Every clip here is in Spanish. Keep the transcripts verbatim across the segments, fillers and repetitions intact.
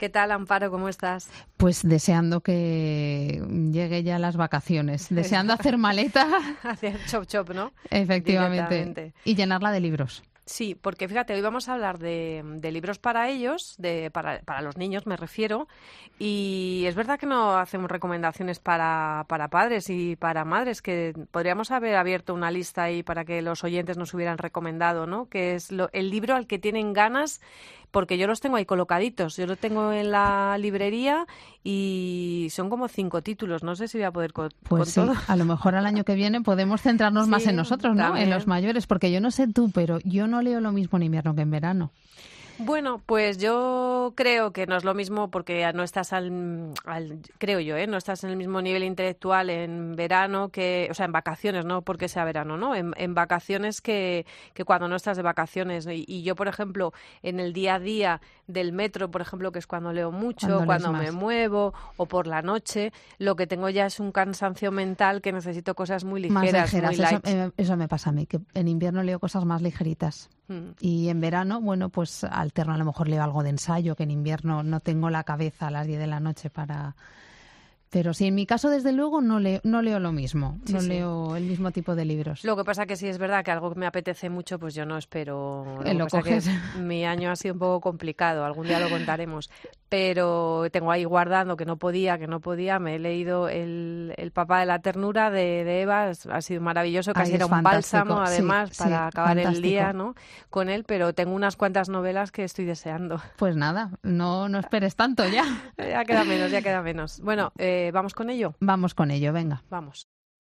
¿Qué tal, Amparo? ¿Cómo estás? Pues deseando que llegue ya las vacaciones, deseando hacer maleta. Hacer chop chop, ¿no? Efectivamente. Y llenarla de libros. Sí, porque fíjate, hoy vamos a hablar de, de libros para ellos, de para, para los niños me refiero, y es verdad que no hacemos recomendaciones para, para padres y para madres, que podríamos haber abierto una lista ahí para que los oyentes nos hubieran recomendado, ¿no? Que es lo, el libro al que tienen ganas, porque yo los tengo ahí colocaditos, yo lo tengo en la librería y son como cinco títulos, no sé si voy a poder con, pues con sí, todo. A lo mejor al año que viene podemos centrarnos Sí, más en nosotros, ¿no? también. En los mayores, porque yo no sé tú, pero yo no leo lo mismo en invierno que en verano. Bueno, pues yo creo que no es lo mismo porque no estás al, al creo yo, ¿eh? No estás en el mismo nivel intelectual en verano que, o sea, en vacaciones, no porque sea verano, ¿no? En, en vacaciones que, que cuando no estás de vacaciones. Y, y yo, por ejemplo, en el día a día del metro, por ejemplo, que es cuando leo mucho, Cuando, cuando me más. muevo o por la noche, lo que tengo ya es un cansancio mental que necesito cosas muy ligeras, más ligeras. muy light. Eso, eh, eso me pasa a mí, que en invierno leo cosas más ligeritas. Mm. Y en verano, bueno, pues alterno, a lo mejor leo algo de ensayo, que en invierno no tengo la cabeza a las diez de la noche para... Pero sí, en mi caso, desde luego, no leo, no leo lo mismo, sí, no sí. leo el mismo tipo de libros. Lo que pasa que sí es verdad que algo que me apetece mucho, pues yo no espero. Lo que que lo pasa coges. Que mi año ha sido un poco complicado, algún día lo contaremos, pero tengo ahí guardando que no podía, que no podía. Me he leído el, el Papá de la ternura de, de Eva, ha sido maravilloso, casi Ay, era un fantástico. bálsamo además sí, para sí, acabar fantástico. el día, ¿no? Con él, pero tengo unas cuantas novelas que estoy deseando. Pues nada, no, no esperes tanto ya. Ya queda menos, ya queda menos. Bueno, eh, ¿vamos con ello? Vamos con ello, venga. Vamos.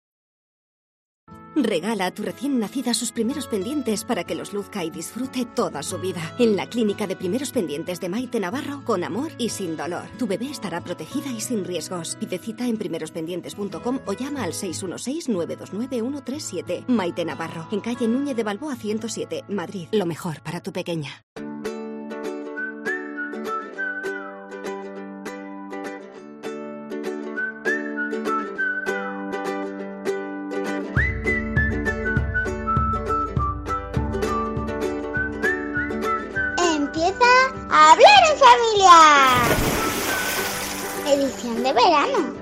Regala a tu recién nacida sus primeros pendientes para que los luzca y disfrute toda su vida. En la clínica de primeros pendientes de Maite Navarro, con amor y sin dolor. Tu bebé estará protegida y sin riesgos. Pide cita en primerospendientes punto com o llama al seis uno seis, nueve dos nueve, uno tres siete. Maite Navarro, en calle Núñez de Balboa ciento siete, Madrid. Lo mejor para tu pequeña. ¡Hablar en familia! Edición de verano.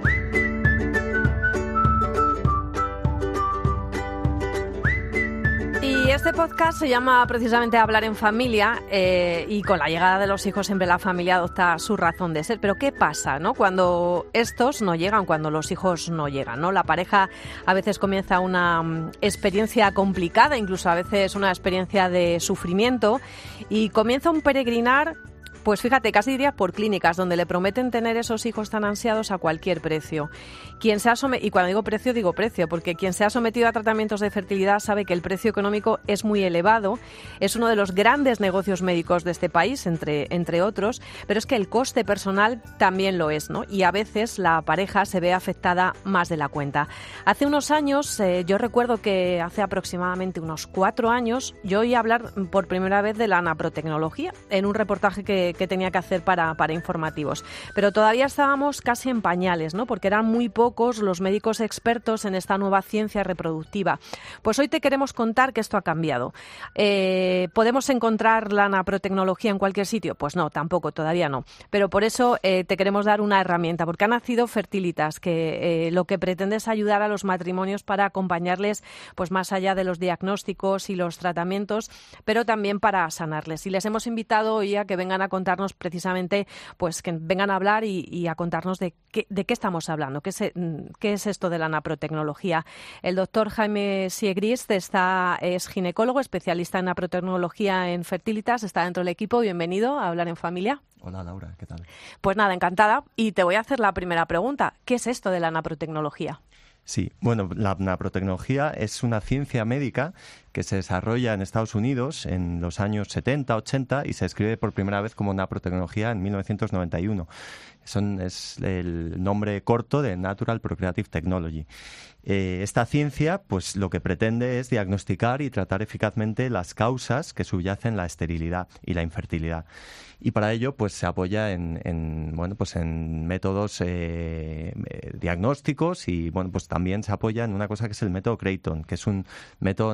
Y este podcast se llama precisamente Hablar en Familia eh, y con la llegada de los hijos siempre la familia adopta su razón de ser. Pero ¿qué pasa, no? Cuando estos no llegan, cuando los hijos no llegan, ¿no? La pareja a veces comienza una um, experiencia complicada, incluso a veces una experiencia de sufrimiento y comienza un peregrinar. Pues fíjate, casi diría por clínicas, donde le prometen tener esos hijos tan ansiados a cualquier precio. Quien se ha sometido, y cuando digo precio, digo precio, porque quien se ha sometido a tratamientos de fertilidad sabe que el precio económico es muy elevado, es uno de los grandes negocios médicos de este país, entre, entre otros, pero es que el coste personal también lo es, ¿no? Y a veces la pareja se ve afectada más de la cuenta. Hace unos años, eh, yo recuerdo que hace aproximadamente unos cuatro años, yo oí hablar por primera vez de la naprotecnología en un reportaje que que tenía que hacer para, para informativos. Pero todavía estábamos casi en pañales, ¿no? Porque eran muy pocos los médicos expertos en esta nueva ciencia reproductiva. Pues hoy te queremos contar que esto ha cambiado. Eh, ¿Podemos encontrar la naprotecnología en cualquier sitio? Pues no, tampoco, todavía no. Pero por eso eh, te queremos dar una herramienta, porque ha nacido Fertilitas, que eh, lo que pretende es ayudar a los matrimonios para acompañarles pues más allá de los diagnósticos y los tratamientos, pero también para sanarles. Y les hemos invitado hoy a que vengan a contarnos precisamente, pues que vengan a hablar y, y a contarnos de qué, de qué estamos hablando, qué es, qué es esto de la naprotecnología. El doctor Jaime Siegrist está, es ginecólogo, especialista en naprotecnología en Fertilitas, está dentro del equipo. Bienvenido a Hablar en Familia. Hola Laura, ¿qué tal? Pues nada, encantada. Y te voy a hacer la primera pregunta. ¿Qué es esto de la naprotecnología? Sí, bueno, la naprotecnología es una ciencia médica que se desarrolla en Estados Unidos en los años setenta, ochenta y se escribe por primera vez como naprotecnología en mil novecientos noventa y uno. Son, es el nombre corto de Natural Procreative Technology. Eh, esta ciencia, pues lo que pretende es diagnosticar y tratar eficazmente las causas que subyacen la esterilidad y la infertilidad. Y para ello, pues se apoya en, en bueno, pues en métodos eh, diagnósticos y bueno, pues también se apoya en una cosa que es el método Creighton, que es un método natural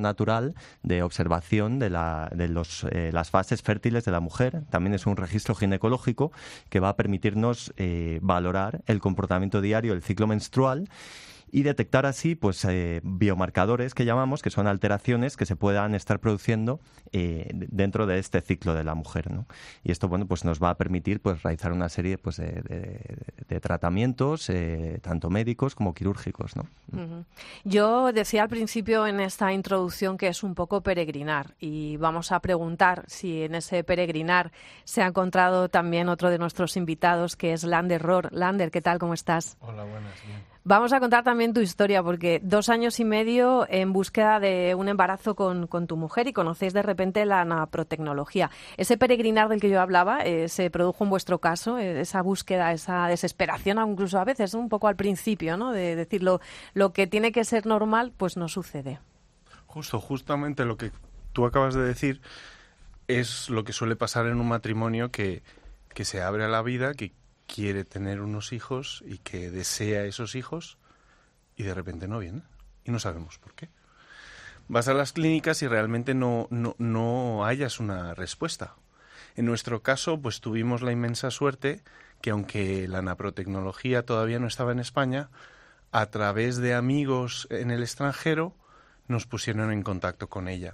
mensual de observación de, la, de los, eh, las fases fértiles de la mujer. También es un registro ginecológico que va a permitirnos eh, valorar el comportamiento diario del ciclo menstrual y detectar así pues eh, biomarcadores que llamamos, que son alteraciones que se puedan estar produciendo eh, dentro de este ciclo de la mujer, ¿no? Y esto bueno pues nos va a permitir pues realizar una serie pues de, de, de tratamientos eh, tanto médicos como quirúrgicos, ¿no? Uh-huh. Yo decía al principio en esta introducción que es un poco peregrinar, y vamos a preguntar si en ese peregrinar se ha encontrado también otro de nuestros invitados, que es Lander Rohr. Lander, ¿qué tal? ¿Cómo estás? Hola, buenas, bien. Vamos a contar también tu historia, porque dos años y medio en búsqueda de un embarazo con, con tu mujer y conocéis de repente la naprotecnología. Ese peregrinar del que yo hablaba eh, se produjo en vuestro caso, eh, esa búsqueda, esa desesperación, incluso a veces un poco al principio, ¿no? De decir lo, lo que tiene que ser normal, pues no sucede. Justo, justamente lo que tú acabas de decir es lo que suele pasar en un matrimonio que, que se abre a la vida, que quiere tener unos hijos y que desea esos hijos y de repente no viene y no sabemos por qué. Vas a las clínicas y realmente no, no, no hayas una respuesta. En nuestro caso, pues tuvimos la inmensa suerte que aunque la naprotecnología todavía no estaba en España, a través de amigos en el extranjero nos pusieron en contacto con ella.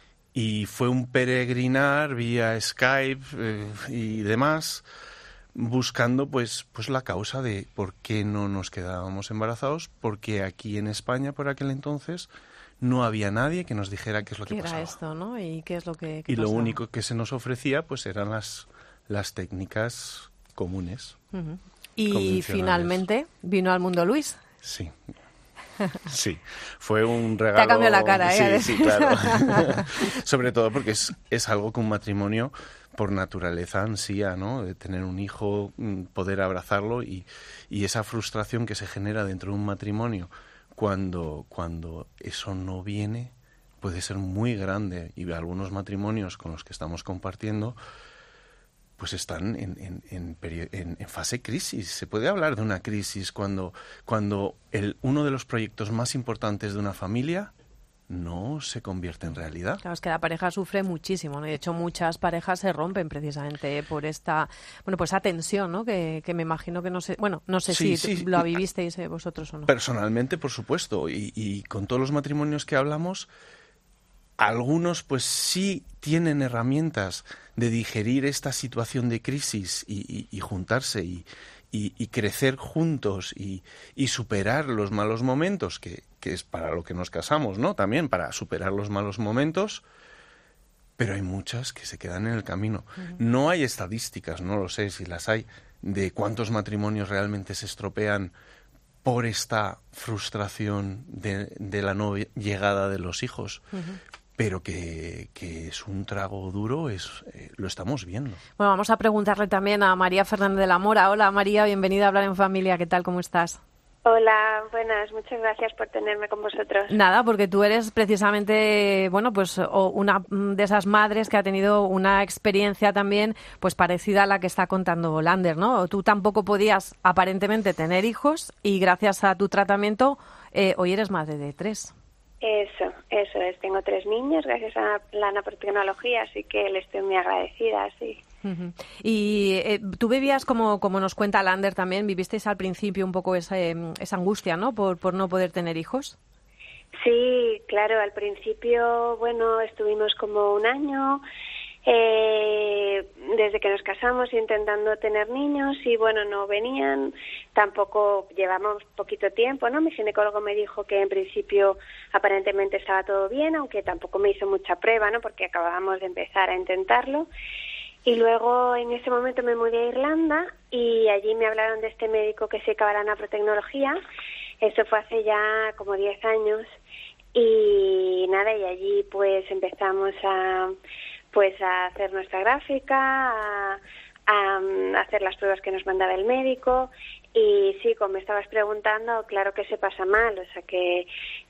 Y fue un peregrinar vía Skype eh, y demás, buscando pues pues la causa de por qué no nos quedábamos embarazados, porque aquí en España por aquel entonces no había nadie que nos dijera qué es lo que pasaba. ¿Qué era esto, no? ¿Y qué es lo que qué Y pasaba? lo único que se nos ofrecía pues eran las las técnicas comunes. Uh-huh. Y finalmente vino al mundo Luis. Sí. Sí, fue un regalo. Te ha cambiado la cara, ¿eh? Sí, sí, claro. Sobre todo porque es, es algo que un matrimonio por naturaleza ansía, ¿no? De tener un hijo, poder abrazarlo y, y esa frustración que se genera dentro de un matrimonio cuando, cuando eso no viene puede ser muy grande. Y algunos matrimonios con los que estamos compartiendo pues están en, en, en, perio- en, en fase crisis. Se puede hablar de una crisis cuando, cuando el, uno de los proyectos más importantes de una familia no se convierte en realidad. Claro, es que la pareja sufre muchísimo, ¿no? De hecho, muchas parejas se rompen precisamente por esta, bueno, pues esa tensión, ¿no? Que, que me imagino que no sé, bueno, no sé Sí, si sí, lo vivisteis eh, vosotros o no. Personalmente, por supuesto, y, y con todos los matrimonios que hablamos, algunos pues sí tienen herramientas de digerir esta situación de crisis y, y, y juntarse y, y, y crecer juntos y, y superar los malos momentos, que, que es para lo que nos casamos, ¿no? También para superar los malos momentos, pero hay muchas que se quedan en el camino. Uh-huh. No hay estadísticas, no lo sé si las hay, de cuántos matrimonios realmente se estropean por esta frustración de, de la no llegada de los hijos. Uh-huh. Pero que, que es un trago duro, es eh, lo estamos viendo. Bueno, vamos a preguntarle también a María Fernández de la Mora. Hola María, bienvenida a Hablar en Familia. ¿Qué tal? ¿Cómo estás? Hola, buenas. Muchas gracias por tenerme con vosotros. Nada, porque tú eres precisamente, bueno, pues una de esas madres que ha tenido una experiencia también pues parecida a la que está contando Lander, ¿no? Tú tampoco podías aparentemente tener hijos y gracias a tu tratamiento eh, hoy eres madre de tres. Eso, eso es. Tengo tres niños gracias a la naprotecnología, así que le estoy muy agradecida, sí. Uh-huh. Y eh, tú vivías, como, como nos cuenta Lander también, vivisteis al principio un poco esa, eh, esa angustia, ¿no? Por, por no poder tener hijos. Sí, claro. Al principio, bueno, estuvimos como un año eh, desde que nos casamos intentando tener niños y, bueno, no venían. Tampoco llevamos poquito tiempo, ¿no? Mi ginecólogo me dijo que en principio aparentemente estaba todo bien, aunque tampoco me hizo mucha prueba, ¿no? Porque acabábamos de empezar a intentarlo. Y luego en ese momento me mudé a Irlanda y allí me hablaron de este médico que se dedicaba a la naprotecnología. Eso fue hace ya como diez años. Y nada, y allí pues empezamos a pues a hacer nuestra gráfica, a, a hacer las pruebas que nos mandaba el médico. Y sí, como me estabas preguntando, claro que se pasa mal, o sea que,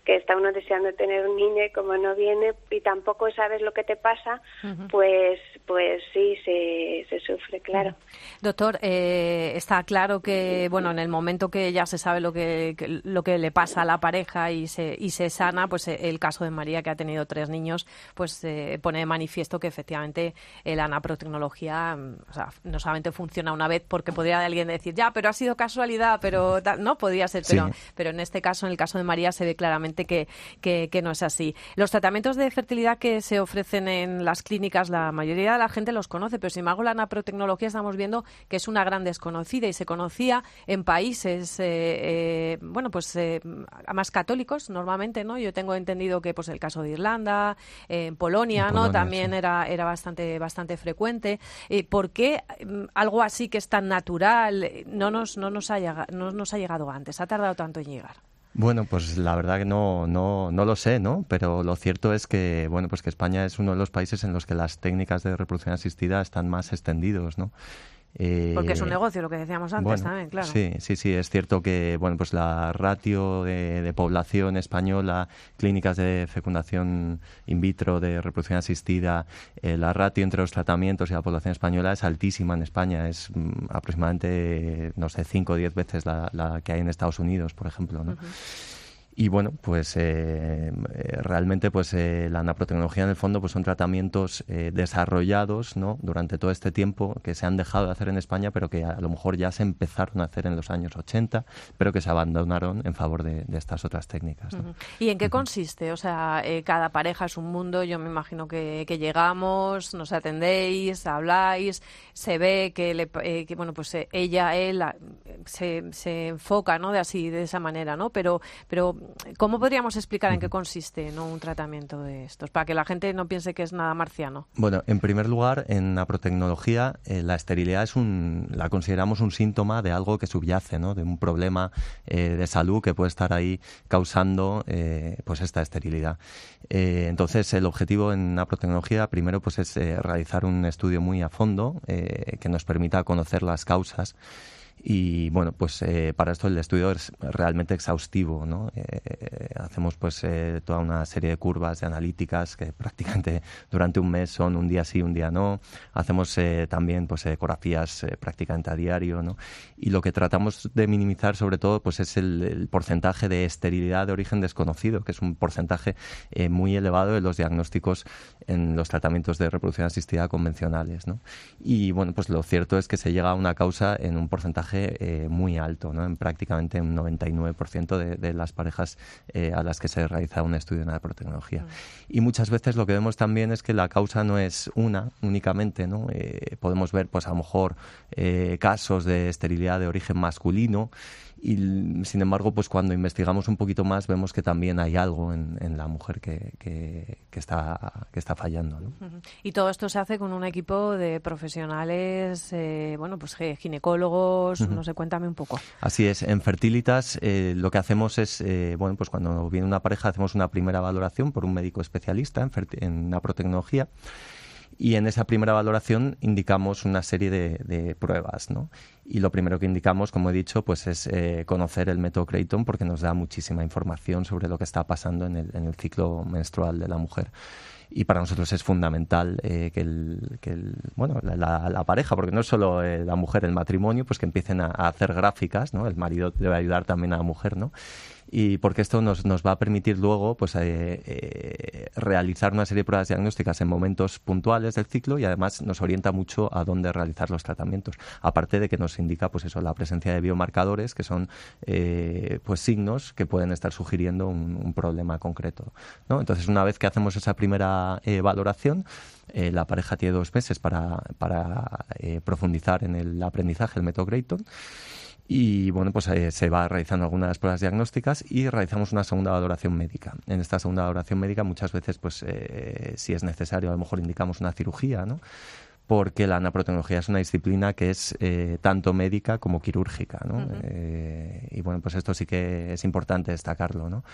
que está uno deseando tener un niño y como no viene y tampoco sabes lo que te pasa, uh-huh. pues pues sí, se, se sufre, claro. Uh-huh. Doctor, eh, está claro que, bueno, en el momento que ya se sabe lo que, que lo que le pasa a la pareja y se y se sana, pues eh, el caso de María, que ha tenido tres niños, pues eh, pone de manifiesto que efectivamente eh, la naprotecnología, o sea, no solamente funciona una vez, porque podría alguien decir, ya, pero ha sido casualidad, pero no, podría ser, pero, sí. pero en este caso, en el caso de María, se ve claramente Que, que, que no es así. Los tratamientos de fertilidad que se ofrecen en las clínicas, la mayoría de la gente los conoce, pero sin embargo la naprotecnología estamos viendo que es una gran desconocida y se conocía en países, eh, eh, bueno, pues eh, más católicos normalmente, ¿no? Yo tengo entendido que pues el caso de Irlanda, eh, en Polonia, en ¿no? Polonia, también sí. era, era bastante, bastante frecuente. Eh, ¿Por qué eh, algo así que es tan natural no nos, no nos ha llegado, no nos ha llegado antes? ¿Ha tardado tanto en llegar? Bueno, pues la verdad que no, no, no lo sé, ¿no? Pero lo cierto es que, bueno, pues que España es uno de los países en los que las técnicas de reproducción asistida están más extendidos, ¿no? Eh, Porque es un negocio, lo que decíamos antes bueno, también, claro. Sí, sí, sí, es cierto que, bueno, pues la ratio de, de población española, clínicas de fecundación in vitro, de reproducción asistida, eh, la ratio entre los tratamientos y la población española es altísima en España, es mm, aproximadamente, no sé, cinco o diez veces la, la que hay en Estados Unidos, por ejemplo, ¿no? Uh-huh. Y bueno, pues eh, realmente pues eh, la naprotecnología en el fondo pues son tratamientos eh, desarrollados, ¿no? Durante todo este tiempo que se han dejado de hacer en España, pero que a lo mejor ya se empezaron a hacer en los años ochenta, pero que se abandonaron en favor de, de estas otras técnicas, ¿no? Uh-huh. ¿Y en qué consiste? O sea, eh, cada pareja es un mundo. Yo me imagino que, que llegamos, nos atendéis, habláis, se ve que, le, eh, que bueno, pues eh, ella, él se, se enfoca, ¿no? De así, de esa manera, ¿no? Pero, pero ¿cómo podríamos explicar en qué consiste, ¿no? un tratamiento de estos? Para que la gente no piense que es nada marciano. Bueno, en primer lugar, en naprotecnología, eh, la esterilidad es un, la consideramos un síntoma de algo que subyace, ¿no? De un problema eh, de salud que puede estar ahí causando eh, pues esta esterilidad. Eh, entonces, el objetivo en naprotecnología, primero, pues es eh, realizar un estudio muy a fondo eh, que nos permita conocer las causas. Y bueno, pues eh, para esto el estudio es realmente exhaustivo, ¿no? Eh, hacemos pues eh, toda una serie de curvas de analíticas que prácticamente durante un mes son un día sí, un día no. Hacemos eh, también pues ecografías eh, prácticamente a diario, ¿no? Y lo que tratamos de minimizar sobre todo pues es el, el porcentaje de esterilidad de origen desconocido, que es un porcentaje eh, muy elevado de los diagnósticos en los tratamientos de reproducción asistida convencionales, ¿no? Y bueno, pues lo cierto es que se llega a una causa en un porcentaje Eh, muy alto, ¿no? En prácticamente un noventa y nueve por ciento de, de las parejas eh, a las que se realiza un estudio de naprotecnología. Uh-huh. Y muchas veces lo que vemos también es que la causa no es una únicamente, ¿no? Eh, podemos ver, pues a lo mejor, eh, casos de esterilidad de origen masculino. Y sin embargo, pues cuando investigamos un poquito más vemos que también hay algo en, en la mujer que, que, que, está, que está fallando, ¿no? Uh-huh. Y todo esto se hace con un equipo de profesionales, eh, bueno, pues ginecólogos, uh-huh. no sé, cuéntame un poco. Así es, en Fertilitas eh, lo que hacemos es, eh, bueno, pues cuando viene una pareja hacemos una primera valoración por un médico especialista en, en naprotecnología. Y en esa primera valoración indicamos una serie de, de pruebas, ¿no? Y lo primero que indicamos, como he dicho, pues es eh, conocer el método Creighton, porque nos da muchísima información sobre lo que está pasando en el, en el ciclo menstrual de la mujer. Y para nosotros es fundamental eh, que, el, que el, bueno, la, la, la pareja, porque no es solo eh, la mujer, el matrimonio, pues que empiecen a, a hacer gráficas, ¿no? El marido debe ayudar también a la mujer, ¿no? Y porque esto nos, nos va a permitir luego pues eh, eh, realizar una serie de pruebas diagnósticas en momentos puntuales del ciclo y además nos orienta mucho a dónde realizar los tratamientos. Aparte de que nos indica pues eso, la presencia de biomarcadores que son eh, pues signos que pueden estar sugiriendo un, un problema concreto, ¿no? Entonces, una vez que hacemos esa primera eh, valoración, eh, la pareja tiene dos meses para, para eh, profundizar en el aprendizaje del método Creighton. Y bueno, pues eh, se va realizando algunas pruebas diagnósticas y realizamos una segunda valoración médica. En esta segunda valoración médica muchas veces, pues eh, si es necesario, a lo mejor indicamos una cirugía, ¿no? porque la anaprotecnología es una disciplina que es eh, tanto médica como quirúrgica, ¿no? Uh-huh. Eh, y bueno, pues esto sí que es importante destacarlo, ¿no?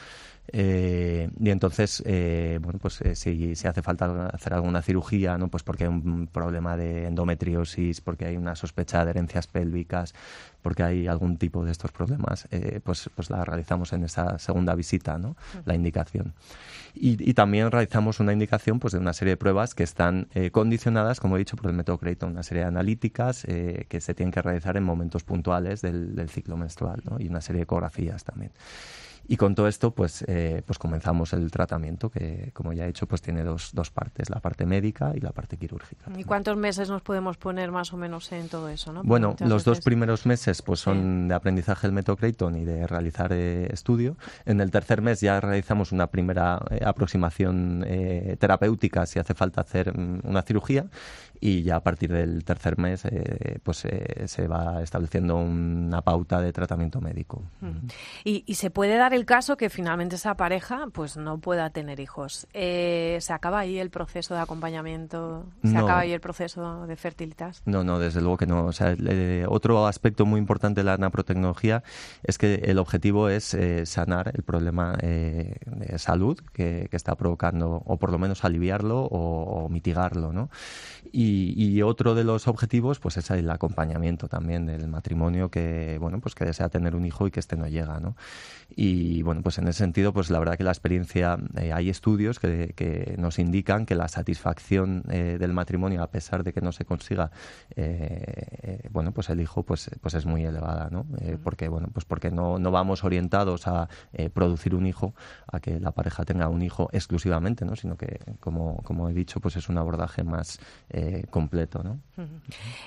Eh, y entonces, eh, bueno, pues eh, si, si hace falta hacer alguna cirugía, ¿no? Pues porque hay un problema de endometriosis, porque hay una sospecha de adherencias pélvicas, porque hay algún tipo de estos problemas, eh, pues, pues la realizamos en esa segunda visita, ¿no? Uh-huh. La indicación. Y, y también realizamos una indicación pues de una serie de pruebas que están eh, condicionadas, como he dicho, por el método Creighton, una serie de analíticas eh, que se tienen que realizar en momentos puntuales del, del ciclo menstrual, ¿no? Y una serie de ecografías también. Y con todo esto, pues, eh, pues comenzamos el tratamiento, que como ya he dicho, pues tiene dos, dos partes, la parte médica y la parte quirúrgica. ¿Y cuántos meses nos podemos poner más o menos en todo eso, no? Bueno, los veces... dos primeros meses pues son sí. de aprendizaje del método Creighton y de realizar eh, estudio. En el tercer mes ya realizamos una primera eh, aproximación eh, terapéutica si hace falta hacer um, una cirugía, y ya a partir del tercer mes eh, pues eh, se va estableciendo una pauta de tratamiento médico. Mm. ¿Y, y se puede dar el caso que finalmente esa pareja pues no pueda tener hijos? Eh, ¿Se acaba ahí el proceso de acompañamiento? ¿Se no. acaba ahí el proceso de fertilitas? No, no, desde luego que no. O sea, eh, otro aspecto muy importante de la anaprotecnología es que el objetivo es eh, sanar el problema eh, de salud que, que está provocando, o por lo menos aliviarlo o, o mitigarlo, ¿no? Y Y, y otro de los objetivos pues es el acompañamiento también del matrimonio que bueno pues que desea tener un hijo y que este no llega, ¿no? Y bueno, pues en ese sentido pues la verdad que la experiencia, eh, hay estudios que, que nos indican que la satisfacción eh, del matrimonio, a pesar de que no se consiga eh, eh, bueno pues el hijo pues pues es muy elevada, ¿no? Eh, porque bueno pues porque no no vamos orientados a eh, producir un hijo, a que la pareja tenga un hijo exclusivamente, ¿no? Sino que como como he dicho pues es un abordaje más eh, completo, ¿no? Uh-huh.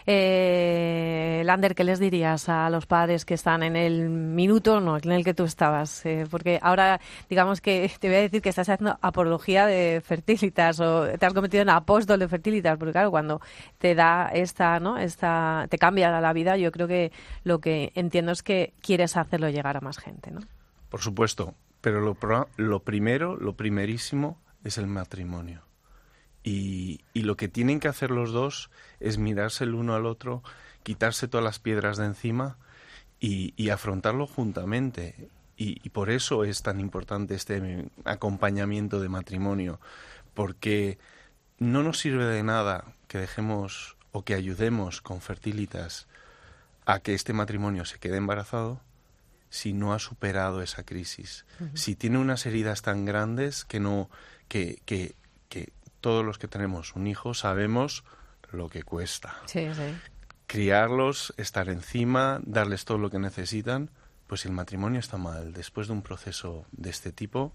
Eh, Lander, ¿qué les dirías a los padres que están en el minuto no, en el que tú estabas? Eh, porque ahora, digamos que te voy a decir que estás haciendo apología de Fertilitas o te has convertido en apóstol de Fertilitas, porque claro, cuando te da esta, ¿no? Esta, te cambia la vida, yo creo que lo que entiendo es que quieres hacerlo llegar a más gente, ¿no? Por supuesto, pero lo, lo primero, lo primerísimo es el matrimonio. Y, y lo que tienen que hacer los dos es mirarse el uno al otro, quitarse todas las piedras de encima y, y afrontarlo juntamente. Y, y por eso es tan importante este acompañamiento de matrimonio, porque no nos sirve de nada que dejemos o que ayudemos con Fertilitas a que este matrimonio se quede embarazado si no ha superado esa crisis, uh-huh. si tiene unas heridas tan grandes que no que que que todos los que tenemos un hijo sabemos lo que cuesta. Sí, sí. Criarlos, estar encima, darles todo lo que necesitan. Pues si el matrimonio está mal después de un proceso de este tipo,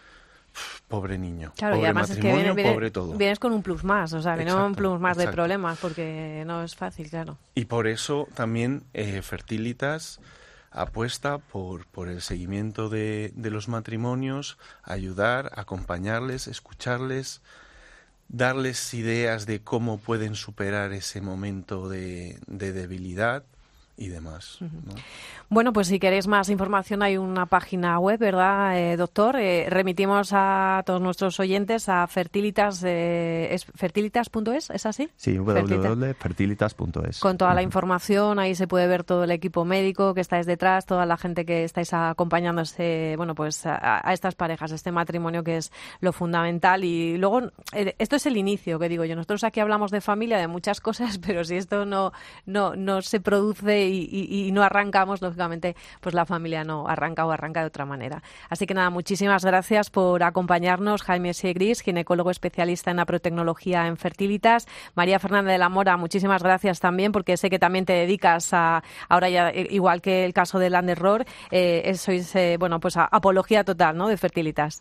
pobre niño, claro, pobre y además matrimonio, es que viene, pobre todo. Vienes con un plus más, o sea, viene exacto, un plus más exacto. de problemas, porque no es fácil, claro. Y por eso también eh, Fertilitas apuesta por, por el seguimiento de, de los matrimonios, ayudar, acompañarles, escucharles, darles ideas de cómo pueden superar ese momento de, de debilidad y demás, ¿no? Bueno, pues si queréis más información hay una página web, ¿verdad, eh, doctor? Eh, remitimos a todos nuestros oyentes a Fertilitas, eh, ¿es fertilitas punto es? ¿Es así? Sí, w w w punto fertilitas punto es. Con toda la información, ahí se puede ver todo el equipo médico que estáis detrás, toda la gente que estáis acompañando este, bueno, pues a, a estas parejas, este matrimonio que es lo fundamental. Y luego, eh, esto es el inicio, que digo yo, nosotros aquí hablamos de familia, de muchas cosas, pero si esto no, no, no se produce y, y, y no arrancamos, lógicamente, pues la familia no arranca o arranca de otra manera. Así que nada, muchísimas gracias por acompañarnos. Jaime Segris, ginecólogo especialista en aprotecnología en Fertilitas. María Fernández de la Mora, muchísimas gracias también, porque sé que también te dedicas a, ahora ya, igual que el caso de Lander Rohr, eh, sois, eh, bueno, pues a apología total, ¿no?, de Fertilitas.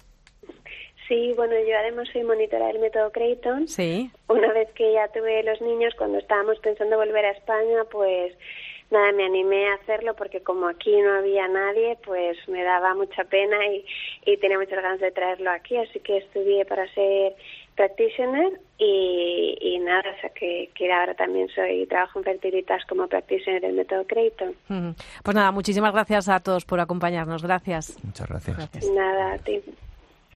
Sí, bueno, yo además soy monitora del método Creighton. Sí. Una vez que ya tuve los niños, cuando estábamos pensando volver a España, pues nada, me animé a hacerlo porque como aquí no había nadie, pues me daba mucha pena y, y tenía muchas ganas de traerlo aquí, así que estudié para ser practitioner y, y nada, o sea que, que ahora también soy trabajo en Fertilitas como practitioner del método Creighton. Pues nada, muchísimas gracias a todos por acompañarnos. Gracias. Muchas gracias. Gracias. Nada, a ti.